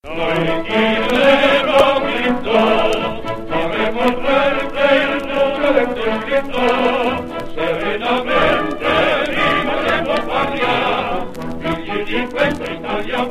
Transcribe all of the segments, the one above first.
Noi diremo Cristo, faremo fuerte il nome Cristo, serenamente rimarremo paria, figli di questa Italia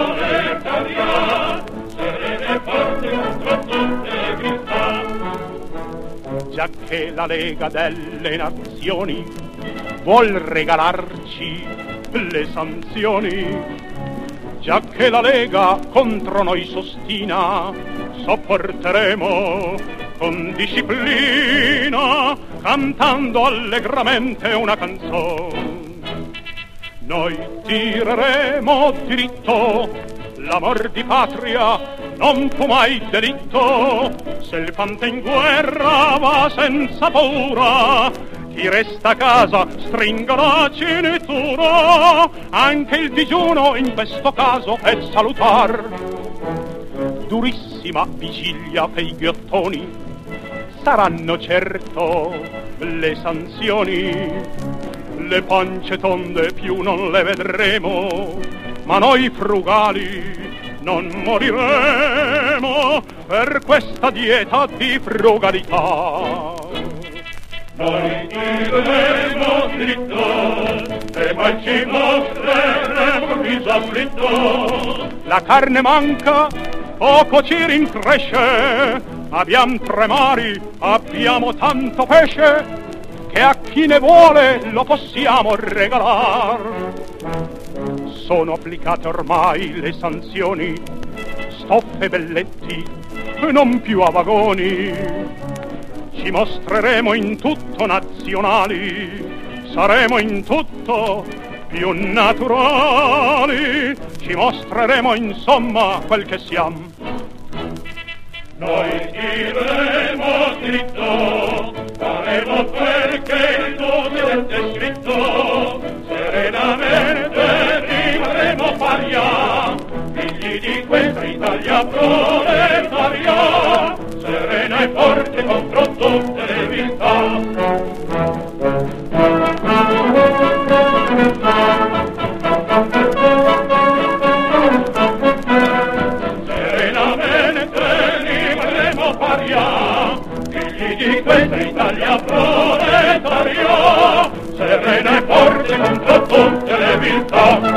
proletaria, serene e forti contro tutte le viltà. Giacché la Lega delle Nazioni vuol regalarci le sanzioni, giacché la Lega contro noi s'ostina, sopporteremo con disciplina, cantando allegramente una canzone. Noi tireremo diritto, l'amor di patria non fu mai delitto, se il fante in guerra va senza paura, chi resta a casa stringa la cintura, anche il digiuno in questo caso è salutar. Durissima vigilia per i ghiottoni, saranno certo le sanzioni, le pance tonde più non le vedremo, ma noi frugali non moriremo per questa dieta di frugalità. Noi diremo dritto e mai ci mostreremo viso afflitto. La carne manca, poco ci rincresce, abbiam 3 mari, abbiamo tanto pesce, che a chi ne vuole lo possiamo regalar. Sono applicate ormai le sanzioni, stoffe belletti, non più a vagoni. Ci mostreremo in tutto nazionali, saremo in tutto più naturali, ci mostreremo insomma quel che siamo. Noi diremo dritto, faremo quel che il nome è scritto, serenamente rimarremo paria, figli di questa Italia proletaria, serena e forte contro tutte le viltà. Serenamente rimarremo paria, figli di questa Italia proletaria, serena e forte contro tutte le viltà.